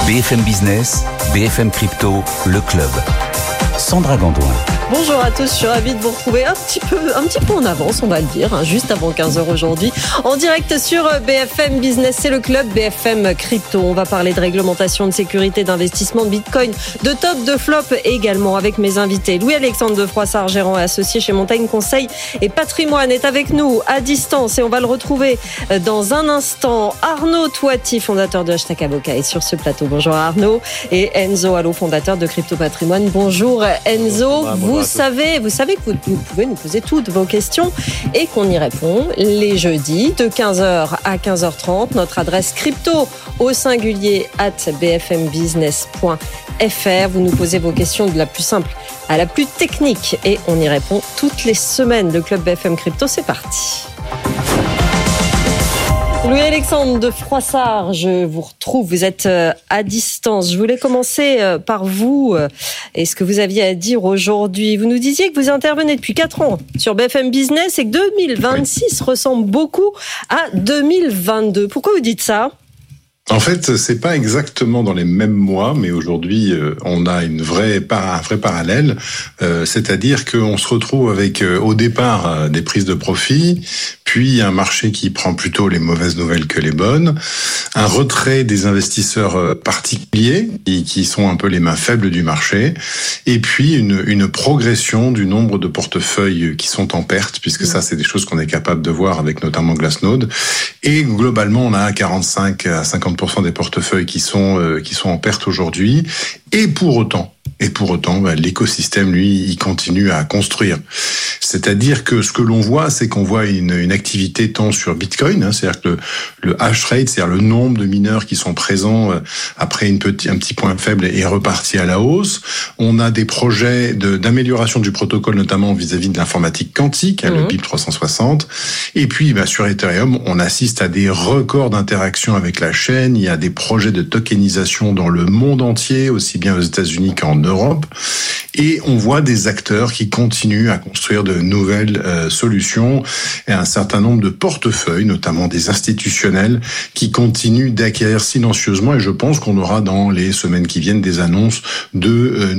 BFM Business, BFM Crypto, le club. Sandra Gandoin. Bonjour à tous, je suis ravie de vous retrouver un petit peu en avance, on va le dire, juste avant 15h aujourd'hui, en direct sur BFM Business, c'est le club BFM Crypto. On va parler de réglementation, de sécurité, d'investissement, de Bitcoin, de top, de flop, et également avec mes invités. Louis-Alexandre de Froissart, gérant et associé chez Montagne Conseil et Patrimoine, est avec nous à distance et on va le retrouver dans un instant. Arnaud Toiti, fondateur de Hashtag Avocat, est sur ce plateau. Bonjour Arnaud. Et Enzo Allo, fondateur de Crypto Patrimoine. Bonjour Enzo. Vous savez que vous pouvez nous poser toutes vos questions et qu'on y répond les jeudis de 15h à 15h30. Notre adresse crypto au singulier @bfmbusiness.fr. Vous nous posez vos questions de la plus simple à la plus technique et on y répond toutes les semaines. Le club BFM Crypto, c'est parti. Louis-Alexandre de Froissart, je vous retrouve, vous êtes à distance. Je voulais commencer par vous et ce que vous aviez à dire aujourd'hui. Vous nous disiez que vous intervenez depuis 4 ans sur BFM Business et que 2026 ressemble beaucoup à 2022. Pourquoi vous dites ça ? En fait, c'est pas exactement dans les mêmes mois, mais aujourd'hui, on a un vrai parallèle. C'est-à-dire qu'on se retrouve avec, au départ, des prises de profit, puis un marché qui prend plutôt les mauvaises nouvelles que les bonnes, un retrait des investisseurs particuliers, qui sont un peu les mains faibles du marché, et puis une progression du nombre de portefeuilles qui sont en perte, puisque ça, c'est des choses qu'on est capable de voir avec notamment Glassnode. Et globalement, on a 45 à 50% des portefeuilles qui sont en perte aujourd'hui. Et pour autant, l'écosystème, lui, il continue à construire. C'est-à-dire que ce que l'on voit, c'est qu'on voit une activité tant sur Bitcoin, c'est-à-dire que le hash rate, c'est-à-dire le nombre de mineurs qui sont présents après un petit point faible est reparti à la hausse. On a des projets d'amélioration du protocole, notamment vis-à-vis de l'informatique quantique, le BIP 360. Et puis, sur Ethereum, on assiste à des records d'interaction avec la chaîne. Il y a des projets de tokenisation dans le monde entier, aussi bien aux États-Unis qu'en Europe. Et on voit des acteurs qui continuent à construire de nouvelles solutions et un certain nombre de portefeuilles, notamment des institutionnels, qui continuent d'acquérir silencieusement. Et je pense qu'on aura dans les semaines qui viennent des annonces de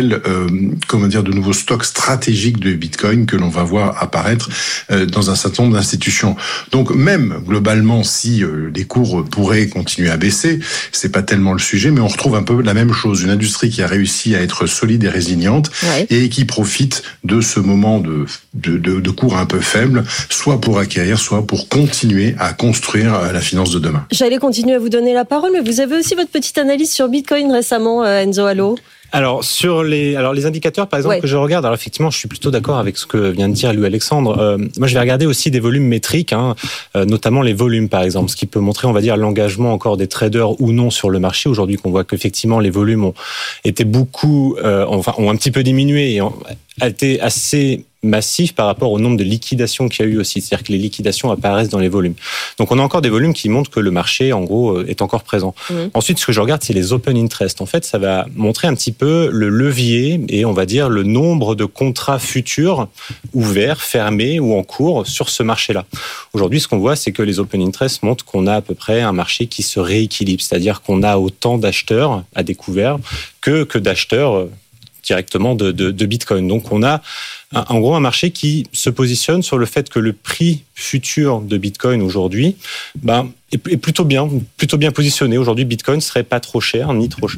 de nouveaux stocks stratégiques de Bitcoin que l'on va voir apparaître dans un certain nombre d'institutions. Donc même globalement, si les cours pourraient continuer à baisser, c'est pas tellement le sujet, mais on retrouve un peu la même chose, une industrie qui a réussi à être solide et résiliente, et qui profite de ce moment de cours un peu faible, soit pour acquérir, soit pour continuer à construire la finance de demain. J'allais continuer à vous donner la parole, mais vous avez aussi votre petite analyse sur Bitcoin récemment, Enzo Allo. Alors sur les indicateurs par exemple que je regarde, alors effectivement je suis plutôt d'accord avec ce que vient de dire Louis-Alexandre. Moi je vais regarder aussi des volumes métriques, notamment les volumes par exemple, ce qui peut montrer on va dire l'engagement encore des traders ou non sur le marché. Aujourd'hui qu'on voit qu'effectivement les volumes ont été ont un petit peu diminué et ont été assez massif par rapport au nombre de liquidations qu'il y a eu aussi. C'est-à-dire que les liquidations apparaissent dans les volumes. Donc on a encore des volumes qui montrent que le marché, en gros, est encore présent. Ensuite, ce que je regarde, c'est les open interest. En fait, ça va montrer un petit peu le levier et on va dire le nombre de contrats futurs ouverts, fermés ou en cours sur ce marché-là. Aujourd'hui, ce qu'on voit, c'est que les open interest montrent qu'on a à peu près un marché qui se rééquilibre. C'est-à-dire qu'on a autant d'acheteurs à découvert que d'acheteurs directement de Bitcoin. Donc on a en gros un marché qui se positionne sur le fait que le prix futur de Bitcoin aujourd'hui est plutôt bien positionné. Aujourd'hui, Bitcoin serait pas trop cher, ni trop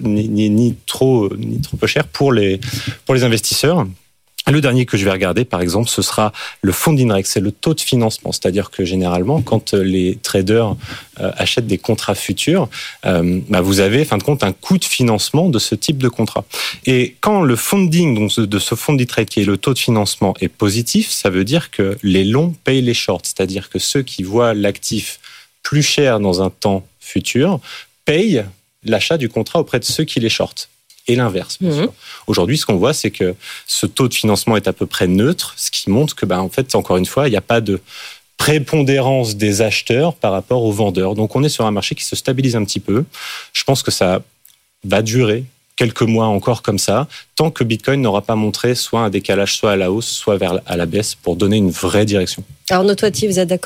peu cher pour les investisseurs. Le dernier que je vais regarder, par exemple, ce sera le funding rate, c'est le taux de financement. C'est-à-dire que généralement, quand les traders achètent des contrats futurs, vous avez, fin de compte, un coût de financement de ce type de contrat. Et quand le funding, donc de ce funding rate, qui est le taux de financement, est positif, ça veut dire que les longs payent les shorts. C'est-à-dire que ceux qui voient l'actif plus cher dans un temps futur payent l'achat du contrat auprès de ceux qui les shortent. Et l'inverse, bien sûr. Aujourd'hui, ce qu'on voit, c'est que ce taux de financement est à peu près neutre, ce qui montre que, en fait, encore une fois, il n'y a pas de prépondérance des acheteurs par rapport aux vendeurs. Donc, on est sur un marché qui se stabilise un petit peu. Je pense que ça va durer quelques mois encore comme ça, tant que Bitcoin n'aura pas montré soit un décalage, soit à la hausse, soit à la baisse, pour donner une vraie direction. Arnaud Toiti, vous êtes d'accord ?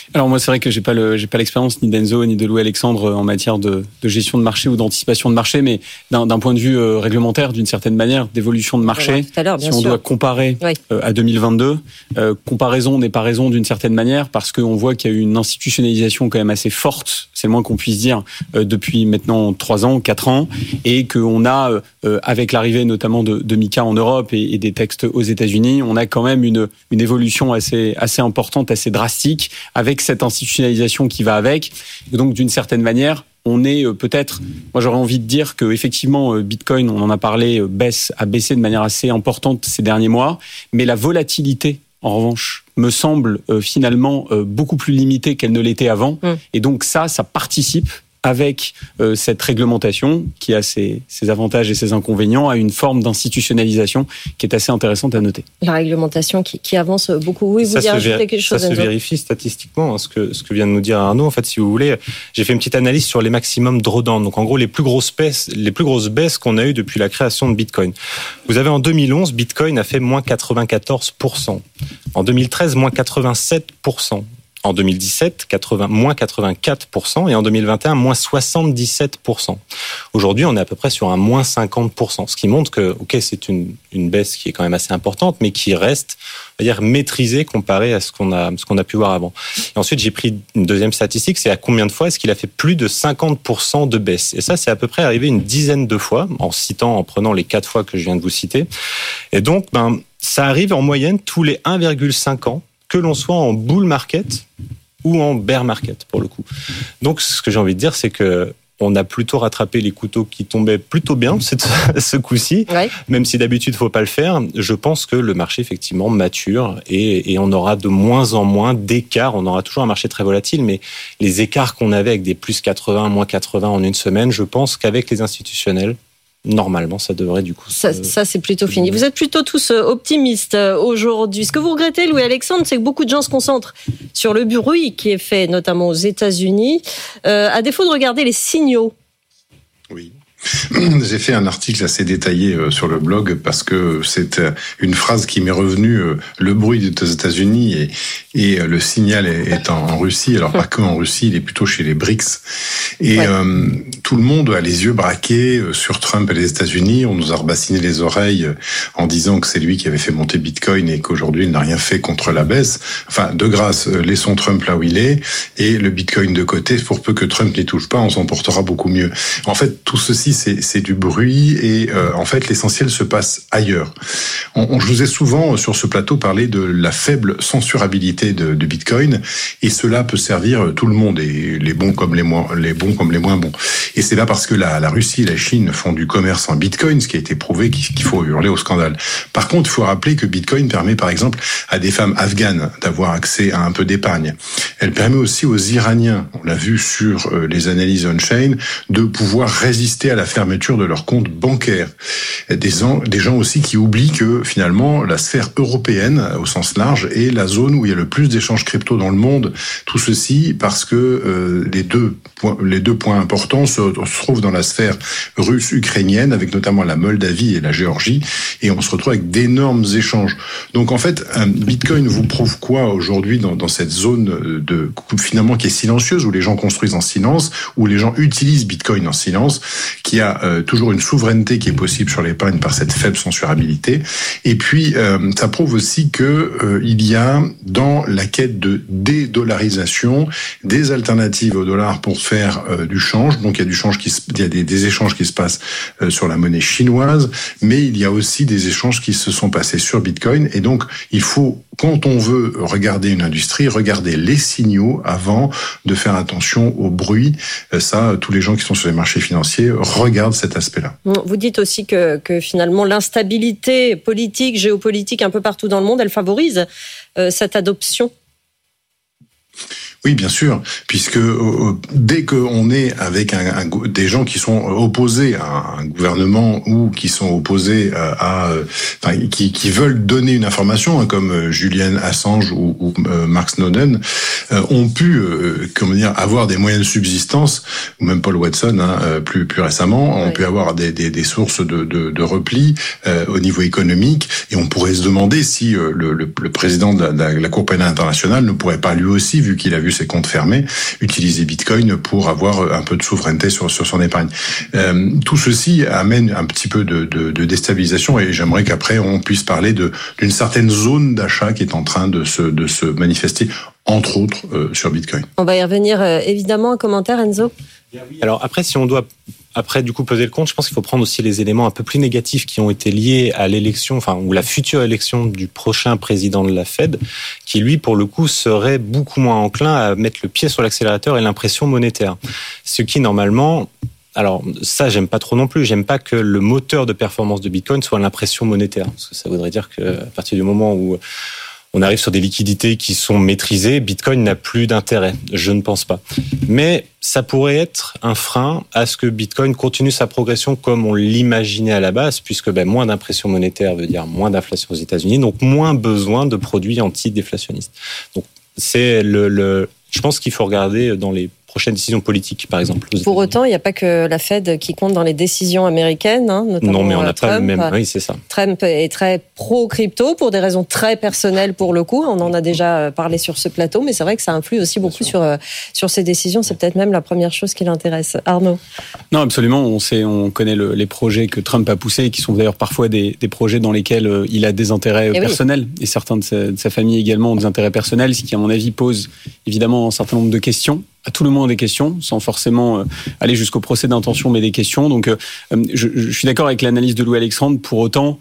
Alors moi, c'est vrai que j'ai pas l'expérience ni d'Enzo ni de Louis-Alexandre en matière de gestion de marché ou d'anticipation de marché, mais d'un point de vue réglementaire, d'une certaine manière, d'évolution de marché, si on doit comparer à 2022, comparaison n'est pas raison d'une certaine manière, parce qu'on voit qu'il y a eu une institutionnalisation quand même assez forte, c'est le moins qu'on puisse dire, depuis maintenant 3 ans, 4 ans, et qu'on a, avec l'arrivée notamment de MiCA en Europe et des textes aux États-Unis, on a quand même une évolution assez importante, assez drastique, avec cette institutionnalisation qui va avec. Et donc, d'une certaine manière, on est peut-être, moi j'aurais envie de dire que effectivement Bitcoin, on en a parlé, a baissé de manière assez importante ces derniers mois, mais la volatilité, en revanche, me semble finalement beaucoup plus limitée qu'elle ne l'était avant. Et donc ça participe, avec cette réglementation qui a ses avantages et ses inconvénients, à une forme d'institutionnalisation qui est assez intéressante à noter. La réglementation qui avance beaucoup. Oui, vous vouliez rajouter quelque chose, ça se vérifie statistiquement, ce que vient de nous dire Arnaud. En fait, si vous voulez, j'ai fait une petite analyse sur les maximums drawdown. Donc en gros, les plus grosses baisses qu'on a eues depuis la création de Bitcoin. Vous avez en 2011, Bitcoin a fait moins 94%. En 2013, moins 87%. En 2017, moins 84%, et en 2021, moins 77%. Aujourd'hui, on est à peu près sur un moins 50%, ce qui montre que, c'est une baisse qui est quand même assez importante, mais qui reste, on va dire, maîtrisée comparée à ce qu'on a pu voir avant. Et ensuite, j'ai pris une deuxième statistique, c'est à combien de fois est-ce qu'il a fait plus de 50% de baisse. Et ça, c'est à peu près arrivé une dizaine de fois, en prenant les 4 fois que je viens de vous citer. Et donc, ça arrive en moyenne tous les 1,5 ans, que l'on soit en bull market ou en bear market, pour le coup. Donc, ce que j'ai envie de dire, c'est que on a plutôt rattrapé les couteaux qui tombaient plutôt bien ce coup-ci, même si d'habitude, il ne faut pas le faire. Je pense que le marché, effectivement, mature et on aura de moins en moins d'écarts. On aura toujours un marché très volatile, mais les écarts qu'on avait avec des plus 80, moins 80 en une semaine, je pense qu'avec les institutionnels, normalement, ça devrait du coup... Ça c'est plutôt fini. Vous êtes plutôt tous optimistes aujourd'hui. Ce que vous regrettez, Louis-Alexandre, c'est que beaucoup de gens se concentrent sur le bruit qui est fait, notamment aux États-Unis, à défaut de regarder les signaux. Oui. J'ai fait un article assez détaillé sur le blog parce que c'est une phrase qui m'est revenue. Le bruit est aux États-Unis et le signal est en Russie. Alors pas que en Russie, il est plutôt chez les BRICS. Et tout le monde a les yeux braqués sur Trump et les États-Unis. On nous a rebassiné les oreilles en disant que c'est lui qui avait fait monter Bitcoin et qu'aujourd'hui il n'a rien fait contre la baisse. Enfin, de grâce, laissons Trump là où il est et le Bitcoin de côté. Pour peu que Trump n'y touche pas, on s'en portera beaucoup mieux. En fait, tout ceci c'est du bruit et en fait l'essentiel se passe ailleurs. Je vous ai souvent sur ce plateau parlé de la faible censurabilité de Bitcoin et cela peut servir tout le monde et les bons comme les moins bons. Et c'est là parce que la Russie et la Chine font du commerce en Bitcoin, ce qui a été prouvé qu'il faut hurler au scandale. Par contre, il faut rappeler que Bitcoin permet par exemple à des femmes afghanes d'avoir accès à un peu d'épargne. Elle permet aussi aux Iraniens, on l'a vu sur les analyses on-chain, de pouvoir résister à la fermeture de leur compte bancaire. Des gens aussi qui oublient que finalement la sphère européenne au sens large est la zone où il y a le plus d'échanges crypto dans le monde. Tout ceci parce que les deux points importants se trouvent dans la sphère russe-ukrainienne avec notamment la Moldavie et la Géorgie et on se retrouve avec d'énormes échanges. Donc en fait, Bitcoin vous prouve quoi aujourd'hui dans cette zone finalement qui est silencieuse où les gens construisent en silence, où les gens utilisent Bitcoin en silence, qui a toujours une souveraineté qui est possible sur l'épargne par cette faible censurabilité. Et puis, ça prouve aussi que il y a dans la quête de dédollarisation des alternatives au dollar pour faire du change. Donc, il y a il y a des échanges qui se passent sur la monnaie chinoise, mais il y a aussi des échanges qui se sont passés sur Bitcoin. Et donc, il faut, quand on veut regarder une industrie, regarder les signaux avant de faire attention au bruit. Ça, tous les gens qui sont sur les marchés financiers regardent cet aspect-là. Vous dites aussi que finalement l'instabilité politique, géopolitique un peu partout dans le monde, elle favorise cette adoption. Oui, bien sûr, puisque dès qu'on on est avec des gens qui sont opposés à un gouvernement ou qui sont opposés qui veulent donner une information, comme Julian Assange ou Mark Snowden, ont pu avoir des moyens de subsistance, ou même Paul Watson, plus récemment, ont pu avoir des sources de repli au niveau économique, et on pourrait se demander si le président de la Cour pénale internationale ne pourrait pas lui aussi, vu qu'il a vu ses comptes fermés, utiliser Bitcoin pour avoir un peu de souveraineté sur son épargne. Tout ceci amène un petit peu de déstabilisation, et j'aimerais qu'après on puisse parler d'une certaine zone d'achat qui est en train de se manifester, entre autres sur Bitcoin. On va y revenir évidemment. Un commentaire, Enzo? Alors après, si on doit du coup peser le compte, je pense qu'il faut prendre aussi les éléments un peu plus négatifs qui ont été liés à l'élection, ou la future élection du prochain président de la Fed, qui lui, pour le coup, serait beaucoup moins enclin à mettre le pied sur l'accélérateur et l'impression monétaire. Ce qui, normalement... Alors ça, j'aime pas trop non plus. J'aime pas que le moteur de performance de Bitcoin soit l'impression monétaire, parce que ça voudrait dire qu'à partir du moment où on arrive sur des liquidités qui sont maîtrisées, Bitcoin n'a plus d'intérêt. Je ne pense pas. Mais ça pourrait être un frein à ce que Bitcoin continue sa progression comme on l'imaginait à la base, puisque moins d'impression monétaire veut dire moins d'inflation aux États-Unis, donc moins besoin de produits antidéflationnistes. Donc c'est je pense qu'il faut regarder dans les prochaines décisions politiques, par exemple. Pour autant, il n'y a pas que la Fed qui compte dans les décisions américaines, notamment. Non, mais on n'a pas le même. Oui, c'est ça. Trump est très pro-crypto pour des raisons très personnelles pour le coup. On en a déjà parlé sur ce plateau, mais c'est vrai que ça influe aussi beaucoup sur ses décisions. C'est peut-être même la première chose qui l'intéresse. Arnaud? Non, absolument. On connaît les projets que Trump a poussés, qui sont d'ailleurs parfois des projets dans lesquels il a des intérêts personnels. Et certains de sa famille également ont des intérêts personnels, ce qui, à mon avis, pose évidemment un certain nombre de questions. À tout le monde des questions, sans forcément aller jusqu'au procès d'intention, mais des questions. Donc, je suis d'accord avec l'analyse de Louis Alexandre. Pour autant,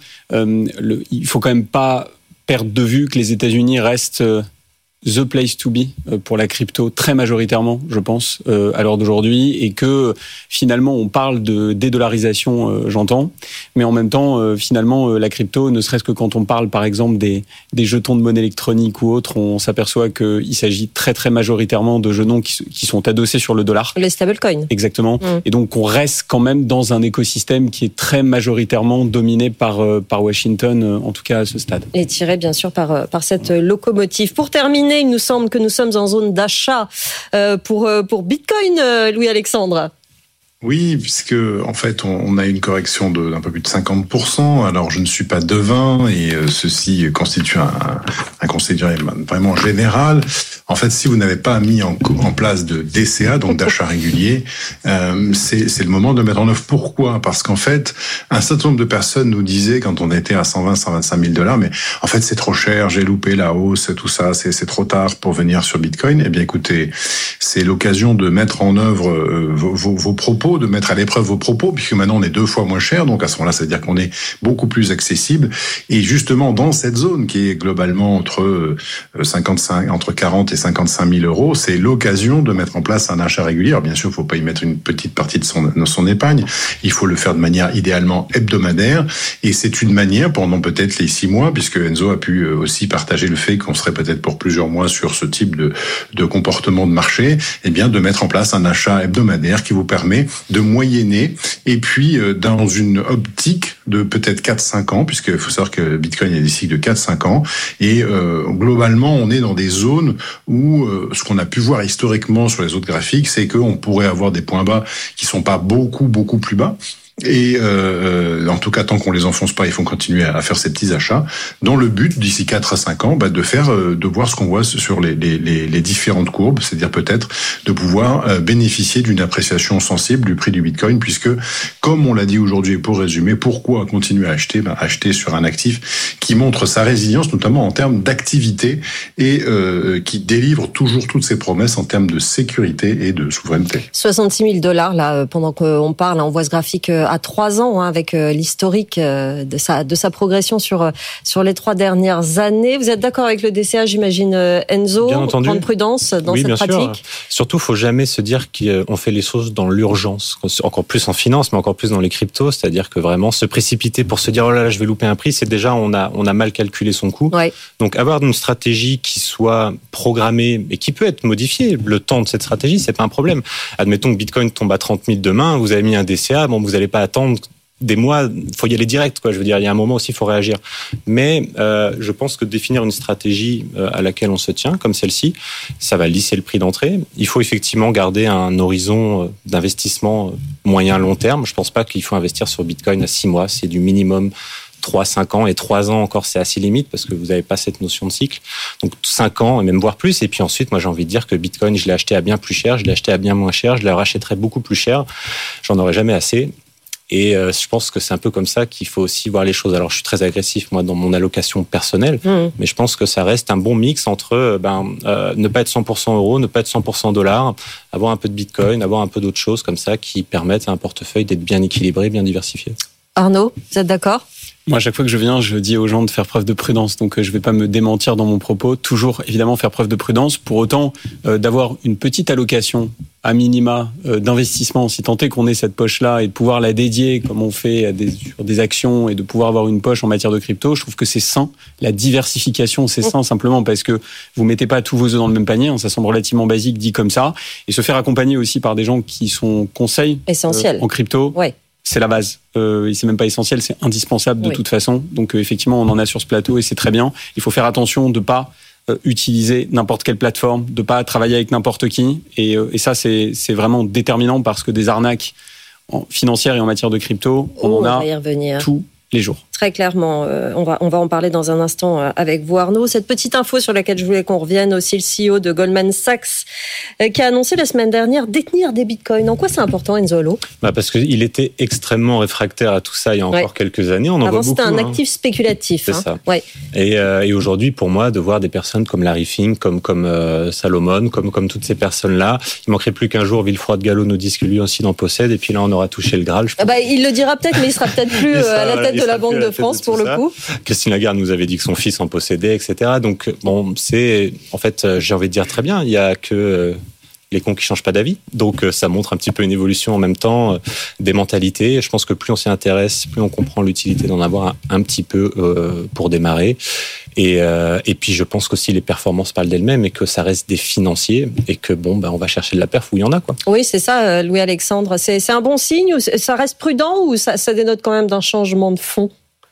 il faut quand même pas perdre de vue que les États-Unis restent the place to be pour la crypto, très majoritairement, je pense, à l'heure d'aujourd'hui, et que finalement on parle de dédollarisation, j'entends, mais en même temps, finalement, la crypto, ne serait-ce que quand on parle par exemple des jetons de monnaie électronique ou autres, on s'aperçoit qu'il s'agit très très majoritairement de jetons qui sont adossés sur le dollar. Les stablecoins. Exactement. Et donc on reste quand même dans un écosystème qui est très majoritairement dominé par Washington, en tout cas à ce stade. Et tiré bien sûr par cette locomotive. Pour terminer, il nous semble que nous sommes en zone d'achat pour Bitcoin, Louis-Alexandre. Oui, puisque en fait on a une correction d'un peu plus de 50%. Alors je ne suis pas devin et ceci constitue un conseil vraiment général. En fait, si vous n'avez pas mis en place de DCA, donc d'achat régulier, c'est le moment de mettre en œuvre. Pourquoi? Parce qu'en fait, un certain nombre de personnes nous disaient quand on était à 125 000 $, mais en fait c'est trop cher, j'ai loupé la hausse, tout ça, c'est trop tard pour venir sur Bitcoin. Eh bien écoutez, c'est l'occasion de mettre en œuvre vos propos, de mettre à l'épreuve vos propos, puisque maintenant on est 2 fois moins cher, donc à ce moment-là, ça veut dire qu'on est beaucoup plus accessible. Et justement, dans cette zone qui est globalement entre 40 et 55 000 €, c'est l'occasion de mettre en place un achat régulier. Alors bien sûr, il ne faut pas y mettre une petite partie de son épargne. Il faut le faire de manière idéalement hebdomadaire. Et c'est une manière, pendant peut-être les 6 mois, puisque Enzo a pu aussi partager le fait qu'on serait peut-être pour plusieurs mois sur ce type de comportement de marché, eh bien de mettre en place un achat hebdomadaire qui vous permet de moyenner, et puis dans une optique de peut-être 4-5 ans, puisqu'il faut savoir que Bitcoin a des cycles de 4-5 ans, et globalement on est dans des zones où ce qu'on a pu voir historiquement sur les autres graphiques, c'est qu'on pourrait avoir des points bas qui sont pas beaucoup plus bas. Et en tout cas, tant qu'on les enfonce pas, il faut continuer à faire ces petits achats, dans le but d'ici 4 à 5 ans de voir ce qu'on voit sur les différentes courbes, c'est-à-dire peut-être de pouvoir bénéficier d'une appréciation sensible du prix du Bitcoin, puisque comme on l'a dit aujourd'hui, et pour résumer, pourquoi continuer à acheter? Acheter sur un actif qui montre sa résilience, notamment en termes d'activité, et qui délivre toujours toutes ses promesses en termes de sécurité et de souveraineté. 66 000 $ là, pendant qu'on parle, on voit ce graphique à 3 ans, avec l'historique de sa progression sur les 3 dernières années. Vous êtes d'accord avec le DCA, j'imagine, Enzo? Bien entendu. Prendre prudence dans cette pratique. Sûr. Surtout, faut jamais se dire qu'on fait les choses dans l'urgence. Encore plus en finance, mais encore plus dans les cryptos. C'est-à-dire que vraiment se précipiter pour se dire oh là là, je vais louper un prix, c'est déjà on a mal calculé son coût. Ouais. Donc avoir une stratégie qui soit programmée et qui peut être modifiée, le temps de cette stratégie, c'est pas un problème. Admettons que Bitcoin tombe à 30 000 demain, vous avez mis un DCA, vous n'allez pas attendre des mois, faut y aller direct, quoi. Je veux dire, il y a un moment aussi, il faut réagir. Mais je pense que définir une stratégie à laquelle on se tient, comme celle-ci, ça va lisser le prix d'entrée. Il faut effectivement garder un horizon d'investissement moyen-long terme. Je pense pas qu'il faut investir sur Bitcoin à 6 mois. C'est du minimum 3-5 ans, et 3 ans encore, c'est assez limite parce que vous n'avez pas cette notion de cycle. Donc 5 ans, et même voire plus. Et puis ensuite, moi j'ai envie de dire que Bitcoin, je l'ai acheté à bien plus cher, je l'ai acheté à bien moins cher, je le rachèterai beaucoup plus cher. J'en aurai jamais assez. Et je pense que c'est un peu comme ça qu'il faut aussi voir les choses. Alors, je suis très agressif, moi, dans mon allocation personnelle, mais je pense que ça reste un bon mix entre ne pas être 100% euro, ne pas être 100% dollars, avoir un peu de Bitcoin, avoir un peu d'autres choses comme ça qui permettent à un portefeuille d'être bien équilibré, bien diversifié. Arnaud, vous êtes d'accord ? Moi, à chaque fois que je viens, je dis aux gens de faire preuve de prudence. Donc, je vais pas me démentir dans mon propos. Toujours, évidemment, faire preuve de prudence. Pour autant, d'avoir une petite allocation à minima d'investissement, si tant est qu'on ait cette poche-là, et de pouvoir la dédier, comme on fait sur des actions, et de pouvoir avoir une poche en matière de crypto, je trouve que c'est sain. La diversification, c'est sain simplement parce que vous mettez pas tous vos œufs dans le même panier. Ça semble relativement basique dit comme ça. Et se faire accompagner aussi par des gens qui sont conseils en crypto. Ouais. C'est la base. C'est même pas essentiel, c'est indispensable de toute façon. Donc effectivement, on en a sur ce plateau et c'est très bien. Il faut faire attention de pas utiliser n'importe quelle plateforme, de pas travailler avec n'importe qui. Et ça, c'est vraiment déterminant parce que des arnaques financières et en matière de crypto, on en a tous les jours. Très clairement, on va en parler dans un instant avec vous, Arnaud. Cette petite info sur laquelle je voulais qu'on revienne aussi, le CEO de Goldman Sachs qui a annoncé la semaine dernière détenir des bitcoins. En quoi c'est important, Enzo Lo ? Parce qu'il était extrêmement réfractaire à tout ça il y a encore quelques années. On en voit beaucoup. Avant, c'était un actif spéculatif. C'est ça. Ouais. Et aujourd'hui, pour moi, de voir des personnes comme Larry Fink, comme Salomon, comme toutes ces personnes-là, il manquerait plus qu'un jour Villefroy-de-Galhau nous dise que lui aussi en possède, et puis là, on aura touché le Graal. Il le dira peut-être, mais il sera peut-être plus à la tête de la Banque de France pour le coup. Christine Lagarde nous avait dit que son fils en possédait, etc. Donc bon, c'est en fait, j'ai envie de dire très bien. Il y a que les cons qui changent pas d'avis. Donc ça montre un petit peu une évolution en même temps des mentalités. Je pense que plus on s'y intéresse, plus on comprend l'utilité d'en avoir un petit peu pour démarrer. Et puis je pense qu'aussi les performances parlent d'elles-mêmes et que ça reste des financiers et que on va chercher de la perf où il y en a, quoi. Oui, c'est ça, Louis-Alexandre. C'est un bon signe ou ça reste prudent ou ça dénote quand même d'un changement de fond ?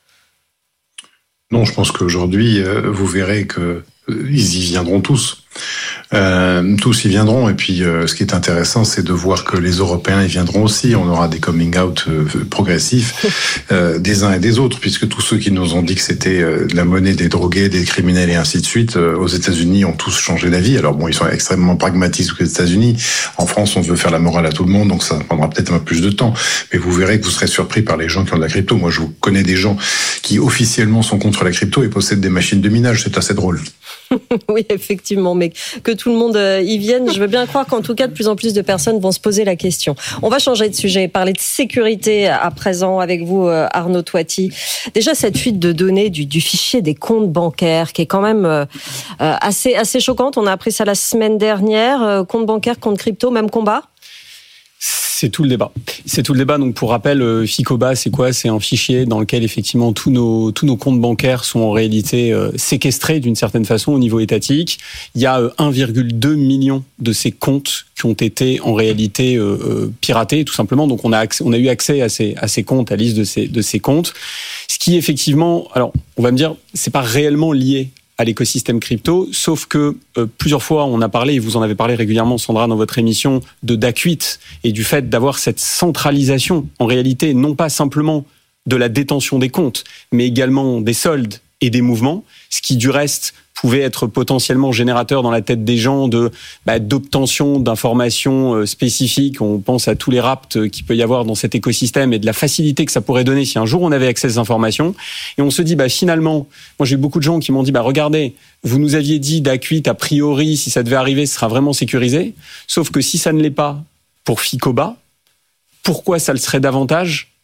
Non, je pense qu'aujourd'hui, vous verrez que ils y viendront tous. Tous y viendront. Et puis, ce qui est intéressant, c'est de voir que les Européens y viendront aussi. On aura des coming out progressifs des uns et des autres, puisque tous ceux qui nous ont dit que c'était de la monnaie des drogués, des criminels et ainsi de suite, aux États-Unis ont tous changé d'avis. Alors bon, ils sont extrêmement pragmatiques aux États-Unis. En France, on veut faire la morale à tout le monde, donc ça prendra peut-être un peu plus de temps. Mais vous verrez que vous serez surpris par les gens qui ont de la crypto. Moi, je connais des gens qui officiellement sont contre la crypto et possèdent des machines de minage. C'est assez drôle. Oui, effectivement, mais que tout le monde y vienne, je veux bien croire qu'en tout cas, de plus en plus de personnes vont se poser la question. On va changer de sujet, parler de sécurité à présent avec vous, Arnaud Toiti. Déjà, cette fuite de données du fichier des comptes bancaires, qui est quand même assez choquante. On a appris ça la semaine dernière. Compte bancaire, compte crypto, même combat ? C'est tout le débat. C'est tout le débat. Donc, pour rappel, Ficoba, c'est quoi ? C'est un fichier dans lequel, effectivement, tous nos comptes bancaires sont en réalité séquestrés d'une certaine façon au niveau étatique. Il y a 1,2 million de ces comptes qui ont été en réalité piratés, tout simplement. Donc, on a eu accès à ces comptes, à la liste de ces comptes. Ce qui, effectivement, alors, on va me dire, c'est pas réellement lié à l'écosystème crypto, sauf que plusieurs fois on a parlé, et vous en avez parlé régulièrement, Sandra, dans votre émission, de Dacuit et du fait d'avoir cette centralisation, en réalité, non pas simplement de la détention des comptes, mais également des soldes et des mouvements, ce qui du reste pouvait être potentiellement générateur dans la tête des gens d'obtention d'informations spécifiques. On pense à tous les rapts qu'il peut y avoir dans cet écosystème et de la facilité que ça pourrait donner si un jour on avait accès à ces informations. Et on se dit, finalement, moi j'ai eu beaucoup de gens qui m'ont dit, regardez, vous nous aviez dit Dacuit, a priori, si ça devait arriver, ce sera vraiment sécurisé. Sauf que si ça ne l'est pas pour Ficoba, pourquoi ça le serait davantage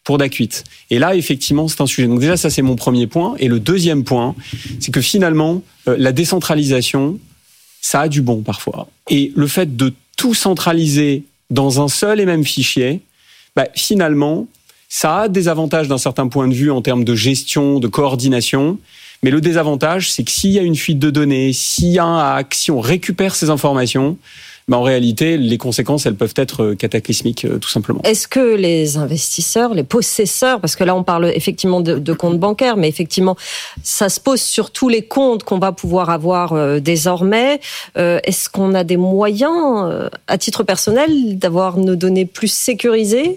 pour Dacuit. Et là, effectivement, c'est un sujet. Donc déjà, ça, c'est mon premier point. Et le deuxième point, c'est que finalement, la décentralisation, ça a du bon parfois. Et le fait de tout centraliser dans un seul et même fichier, finalement, ça a des avantages d'un certain point de vue en termes de gestion, de coordination. Mais le désavantage, c'est que s'il y a une fuite de données, s'il y a un hack, si on récupère ces informations, en réalité, les conséquences, elles peuvent être cataclysmiques, tout simplement. Est-ce que les investisseurs, les possesseurs, parce que là, on parle effectivement de comptes bancaires, mais effectivement, ça se pose sur tous les comptes qu'on va pouvoir avoir désormais. Est-ce qu'on a des moyens, à titre personnel, d'avoir nos données plus sécurisées,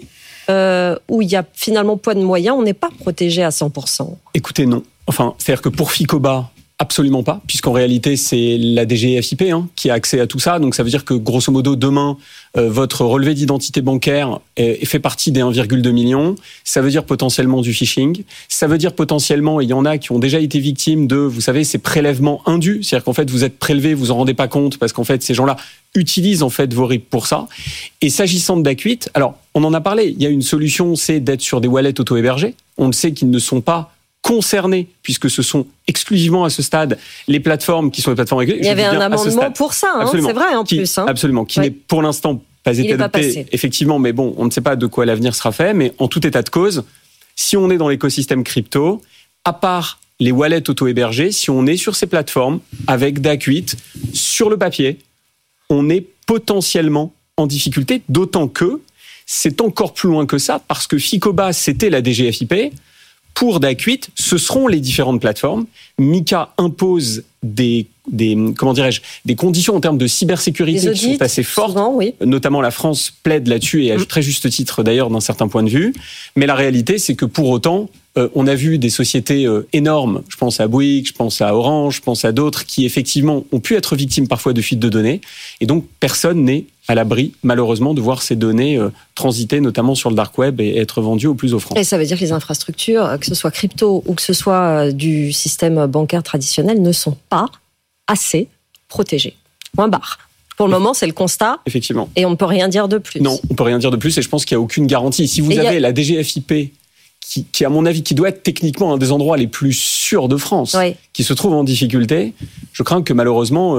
où il y a finalement pas de moyens, on n'est pas protégé à 100%? Écoutez, non. Enfin, c'est-à-dire que pour Ficoba, absolument pas, puisqu'en réalité, c'est la DGFiP qui a accès à tout ça. Donc, ça veut dire que, grosso modo, demain, votre relevé d'identité bancaire fait partie des 1,2 million. Ça veut dire potentiellement du phishing. Ça veut dire potentiellement, il y en a qui ont déjà été victimes de, vous savez, ces prélèvements indus. C'est-à-dire qu'en fait, vous êtes prélevé, vous en rendez pas compte, parce qu'en fait, ces gens-là utilisent en fait vos RIP pour ça. Et s'agissant de Dacuit, alors, on en a parlé. Il y a une solution, c'est d'être sur des wallets auto-hébergés. On le sait qu'ils ne sont pas concernés, puisque ce sont exclusivement à ce stade les plateformes qui sont les plateformes régulées. Il y avait un amendement pour ça, c'est vrai en plus. Absolument, qui n'est pour l'instant pas été adopté, effectivement, mais bon, on ne sait pas de quoi l'avenir sera fait, mais en tout état de cause, si on est dans l'écosystème crypto, à part les wallets auto-hébergés, si on est sur ces plateformes, avec Dacuit, sur le papier, on est potentiellement en difficulté, d'autant que c'est encore plus loin que ça, parce que Ficoba, c'était la DGFiP. Pour Dacuit, ce seront les différentes plateformes. MiCA impose des conditions en termes de cybersécurité qui sont assez fortes. Souvent, oui. Notamment la France plaide là-dessus et à très juste titre d'ailleurs d'un certain point de vue. Mais la réalité, c'est que pour autant, on a vu des sociétés énormes, je pense à Bouygues, je pense à Orange, je pense à d'autres, qui effectivement ont pu être victimes parfois de fuites de données. Et donc personne n'est à l'abri, malheureusement, de voir ces données transiter notamment sur le dark web et être vendues au plus offrant. Et ça veut dire que les infrastructures, que ce soit crypto ou que ce soit du système bancaire traditionnel, ne sont pas assez protégées. Point barre. Pour le moment, c'est le constat. Effectivement. Et on ne peut rien dire de plus. Non, on ne peut rien dire de plus et je pense qu'il n'y a aucune garantie. Si vous avez la DGFiP, qui, à mon avis, qui doit être techniquement un des endroits les plus sûrs de France, qui se trouve en difficulté, je crains que malheureusement,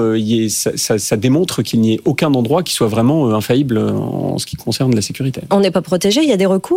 ça démontre qu'il n'y ait aucun endroit qui soit vraiment infaillible en ce qui concerne la sécurité. On n'est pas protégé, il y a des recours ?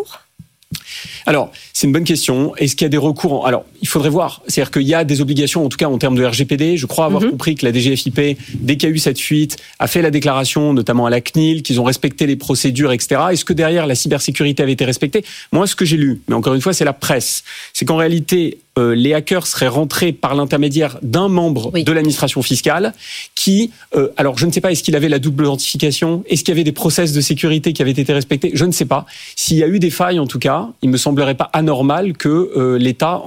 Alors, c'est une bonne question. Est-ce qu'il y a des recours ? Alors, il faudrait voir. C'est-à-dire qu'il y a des obligations, en tout cas en termes de RGPD. Je crois avoir compris que la DGFiP, dès qu'il y a eu cette fuite, a fait la déclaration, notamment à la CNIL, qu'ils ont respecté les procédures, etc. Est-ce que derrière, la cybersécurité avait été respectée ? Moi, ce que j'ai lu, mais encore une fois, c'est la presse, c'est qu'en réalité, les hackers seraient rentrés par l'intermédiaire d'un membre de l'administration fiscale qui, alors je ne sais pas, est-ce qu'il avait la double authentification ? Est-ce qu'il y avait des process de sécurité qui avaient été respectés ? Je ne sais pas. S'il y a eu des failles, en tout cas, il me semblerait pas anormal que l'État,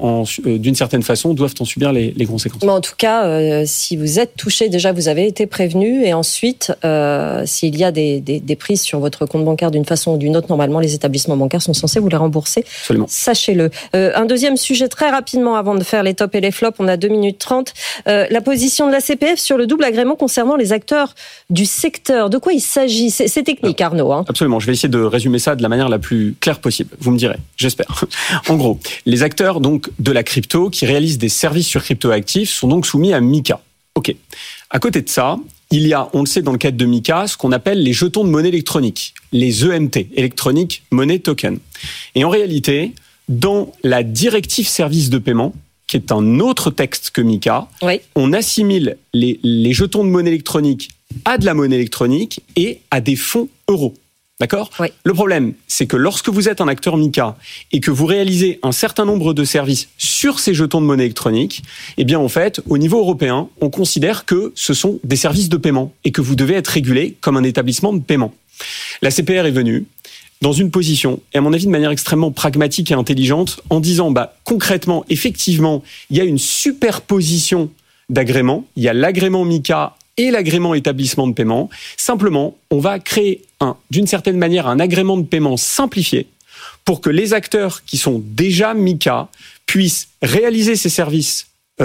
d'une certaine façon, doive en subir les conséquences. Mais en tout cas, si vous êtes touché, déjà vous avez été prévenu, et ensuite, s'il y a des prises sur votre compte bancaire d'une façon ou d'une autre, normalement les établissements bancaires sont censés vous les rembourser. Absolument. Sachez-le. Un deuxième sujet très rapidement avant de faire les tops et les flops, on a 2 minutes 30. La position de la CPF sur le double agrément concernant les acteurs du secteur. De quoi il s'agit ? C'est technique, Arnaud. Absolument. Je vais essayer de résumer ça de la manière la plus claire possible. Vous me direz, j'espère. En gros, les acteurs donc de la crypto qui réalisent des services sur cryptoactifs sont donc soumis à MiCA. Ok. À côté de ça, il y a, on le sait dans le cadre de MiCA, ce qu'on appelle les jetons de monnaie électronique, les EMT, Electronic Money Token. Et en réalité, dans la directive service de paiement, qui est un autre texte que MiCA, on assimile les jetons de monnaie électronique à de la monnaie électronique et à des fonds euros. D'accord ? Le problème, c'est que lorsque vous êtes un acteur MiCA et que vous réalisez un certain nombre de services sur ces jetons de monnaie électronique, eh bien, en fait, au niveau européen, on considère que ce sont des services de paiement et que vous devez être régulé comme un établissement de paiement. La CPR est venue dans une position, et à mon avis de manière extrêmement pragmatique et intelligente, en disant, concrètement, effectivement, il y a une superposition d'agréments. Il y a l'agrément MiCA et l'agrément établissement de paiement. Simplement, on va créer d'une certaine manière, un agrément de paiement simplifié pour que les acteurs qui sont déjà MiCA puissent réaliser ces services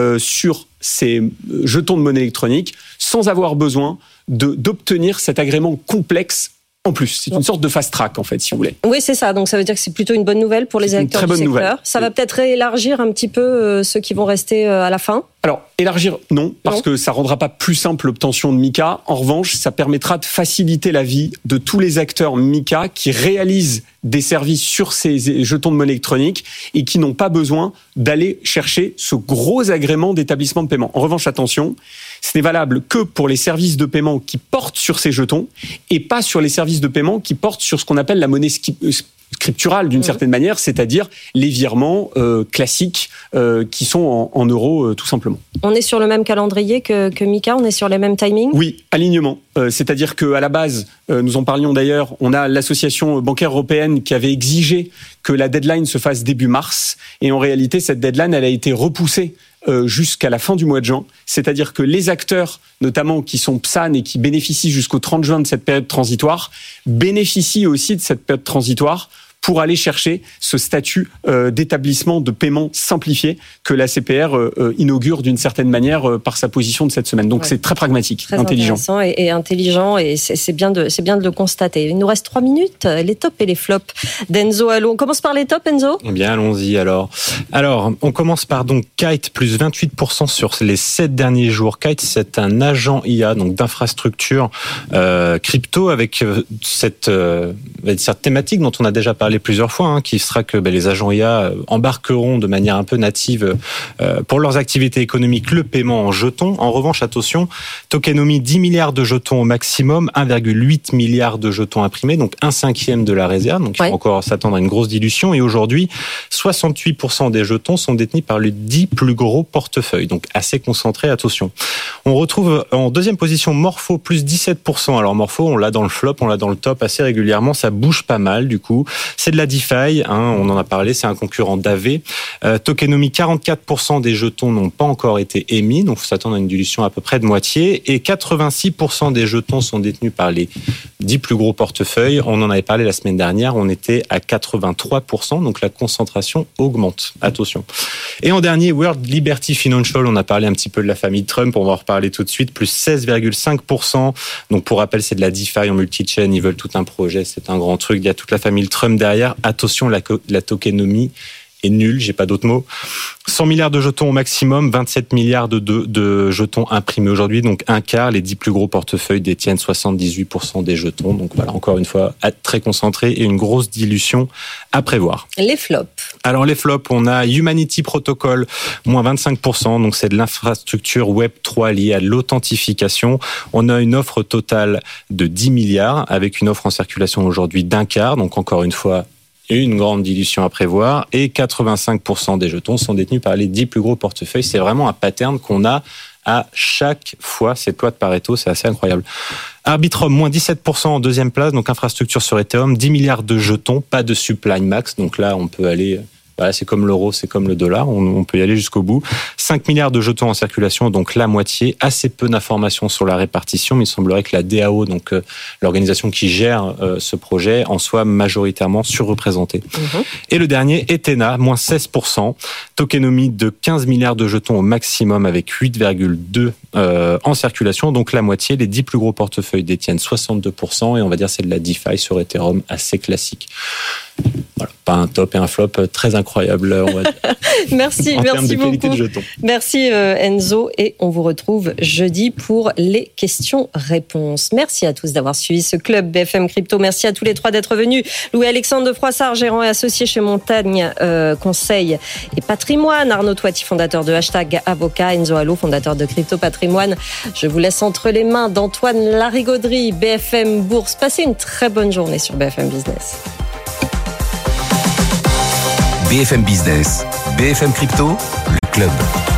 sur ces jetons de monnaie électronique sans avoir besoin d'obtenir cet agrément complexe En plus, c'est une sorte de fast track, en fait, si vous voulez. Oui, c'est ça. Donc, ça veut dire que c'est plutôt une bonne nouvelle pour les acteurs du secteur. Nouvelle. Ça va peut-être élargir un petit peu ceux qui vont rester à la fin. Alors, élargir, non, parce que ça rendra pas plus simple l'obtention de MiCA. En revanche, ça permettra de faciliter la vie de tous les acteurs MiCA qui réalisent des services sur ces jetons de monnaie électronique et qui n'ont pas besoin d'aller chercher ce gros agrément d'établissement de paiement. En revanche, attention, ce n'est valable que pour les services de paiement qui portent sur ces jetons et pas sur les services de paiement qui portent sur ce qu'on appelle la monnaie scripturale d'une certaine manière, c'est-à-dire les virements classiques qui sont en euros tout simplement. On est sur le même calendrier que MiCA, on est sur les mêmes timings ? Oui, alignement. C'est-à-dire qu'à la base, nous en parlions d'ailleurs, on a l'association bancaire européenne qui avait exigé que la deadline se fasse début mars et en réalité cette deadline elle a été repoussée jusqu'à la fin du mois de juin. C'est-à-dire que les acteurs, notamment qui sont PSAN et qui bénéficient jusqu'au 30 juin de cette période transitoire, bénéficient aussi de cette période transitoire pour aller chercher ce statut d'établissement de paiement simplifié que la CPR inaugure d'une certaine manière par sa position de cette semaine. Donc c'est très pragmatique, très intelligent. Intéressant et intelligent et c'est bien de le constater. Il nous reste 3 minutes, les tops et les flops d'Enzo Allo. On commence par les tops, Enzo ? Eh bien, allons-y alors. Alors, on commence par donc Kite, plus 28% sur les 7 derniers jours. Kite, c'est un agent IA, donc d'infrastructure crypto avec cette thématique dont on a déjà parlé plusieurs fois, qui sera que les agents IA embarqueront de manière un peu native pour leurs activités économiques le paiement en jetons. En revanche, attention, tokenomie 10 milliards de jetons au maximum, 1,8 milliard de jetons imprimés, donc 1/5 de la réserve, donc il faut encore s'attendre à une grosse dilution. Et aujourd'hui, 68% des jetons sont détenus par les 10 plus gros portefeuilles, donc assez concentré, attention. On retrouve en deuxième position Morpho, plus 17%. Alors Morpho, on l'a dans le flop, on l'a dans le top assez régulièrement, ça bouge pas mal du coup. C'est de la DeFi, on en a parlé, c'est un concurrent d'AV. Tokenomie, 44% des jetons n'ont pas encore été émis, donc il faut s'attendre à une dilution à peu près de moitié. Et 86% des jetons sont détenus par les 10 plus gros portefeuilles. On en avait parlé la semaine dernière, on était à 83%, donc la concentration augmente. Attention. Et en dernier, World Liberty Financial, on a parlé un petit peu de la famille Trump, on va en reparler tout de suite, plus 16,5%. Donc pour rappel, c'est de la DeFi en multi-chain, ils veulent tout un projet, c'est un grand truc, il y a toute la famille Trump derrière. Attention, la tokenomie est nulle, j'ai pas d'autres mots. 100 milliards de jetons au maximum, 27 milliards de jetons imprimés aujourd'hui, donc un quart. Les 10 plus gros portefeuilles détiennent 78% des jetons. Donc voilà, encore une fois, très concentré et une grosse dilution à prévoir. Les flops. Alors les flops, on a Humanity Protocol, moins 25%, donc c'est de l'infrastructure Web3 liée à l'authentification. On a une offre totale de 10 milliards, avec une offre en circulation aujourd'hui d'un quart, donc encore une fois, une grande dilution à prévoir, et 85% des jetons sont détenus par les 10 plus gros portefeuilles. C'est vraiment un pattern qu'on a à chaque fois, cette loi de Pareto, c'est assez incroyable. Arbitrum, moins 17% en deuxième place, donc infrastructure sur Ethereum, 10 milliards de jetons, pas de supply max, donc là on peut aller... Voilà, c'est comme l'euro, c'est comme le dollar, on peut y aller jusqu'au bout. 5 milliards de jetons en circulation, donc la moitié. Assez peu d'informations sur la répartition, mais il semblerait que la DAO, donc l'organisation qui gère ce projet, en soit majoritairement surreprésentée. Et le dernier, Ethena, moins 16%. Tokenomie de 15 milliards de jetons au maximum, avec 8,2 en circulation, donc la moitié. Les 10 plus gros portefeuilles détiennent 62%, et on va dire c'est de la DeFi sur Ethereum assez classique. Voilà, pas un top et un flop très incroyable, on va dire. Merci beaucoup. Merci Enzo, et on vous retrouve jeudi pour les questions-réponses. Merci à tous d'avoir suivi ce club BFM Crypto. Merci à tous les trois d'être venus. Louis-Alexandre de Froissart, gérant et associé chez Montagne Conseil et Patrimoine. Arnaud Toiti, fondateur de Hashtag Avocat. Enzo Allo, fondateur de Crypto Patrimoine. Je vous laisse entre les mains d'Antoine Larigauderie, BFM Bourse. Passez une très bonne journée sur BFM Business. BFM Business, BFM Crypto, le club.